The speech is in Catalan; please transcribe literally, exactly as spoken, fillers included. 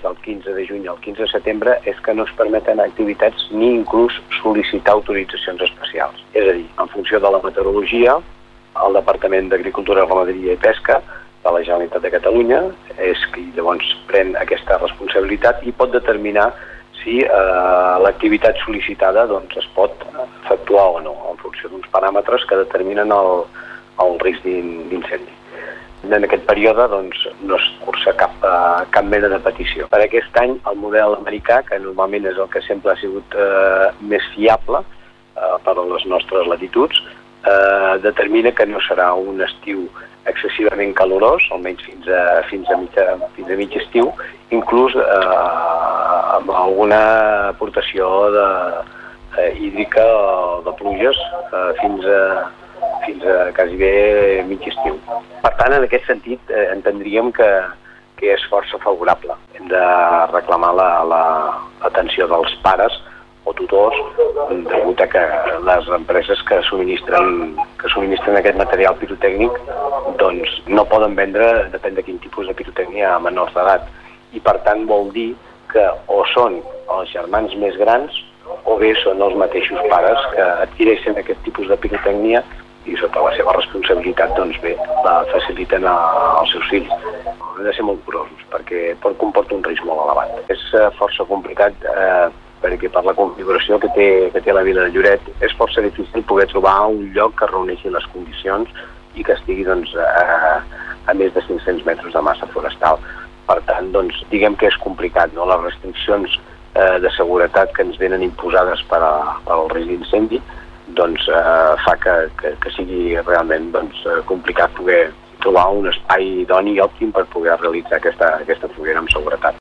del quinze de juny al quinze de setembre és que no es permeten activitats ni inclús sol·licitar autoritzacions especials. És a dir, en funció de la meteorologia, el Departament d'Agricultura, Ramaderia i Pesca de la Generalitat de Catalunya és qui llavors pren aquesta responsabilitat i pot determinar si eh, l'activitat sol·licitada doncs, es pot efectuar o no, en funció d'uns paràmetres que determinen el, el risc d'incendi. En aquest període doncs, no es cursa cap, uh, cap mena de petició. Per aquest any, el model americà, que normalment és el que sempre ha sigut uh, més fiable uh, per a les nostres latituds, uh, determina que no serà un estiu excessivament calorós, almenys fins a, fins a, mitja, fins a mig estiu, inclús uh, amb alguna aportació de, uh, hídrica o de pluges uh, fins a fins a quasi bé mig estiu. Per tant, en aquest sentit, eh, entendríem que, que és força favorable. Hem de reclamar l'atenció la, la, dels pares o tutors degut a que les empreses que subministren, que subministren aquest material pirotècnic doncs no poden vendre, depèn de quin tipus de pirotècnia, a menors d'edat. I per tant vol dir que o són els germans més grans o bé són els mateixos pares que adquireixen aquest tipus de pirotècnia i sota la seva responsabilitat, doncs bé, la faciliten a, als seus fills. Hem de ser molt curosos, perquè comporta un risc molt elevat. És uh, força complicat, eh, perquè per la configuració que té, que té la vila de Lloret, és força difícil poder trobar un lloc que reuneixi les condicions i que estigui doncs, a, a més de cinc-cents metres de massa forestal. Per tant, doncs, diguem que és complicat, no? Les restriccions eh, de seguretat que ens venen imposades per, a, per al risc d'incendi doncs eh, fa que, que, que sigui realment doncs, complicat poder trobar un espai idoni i òptim per poder realitzar aquesta, aquesta foguera amb seguretat.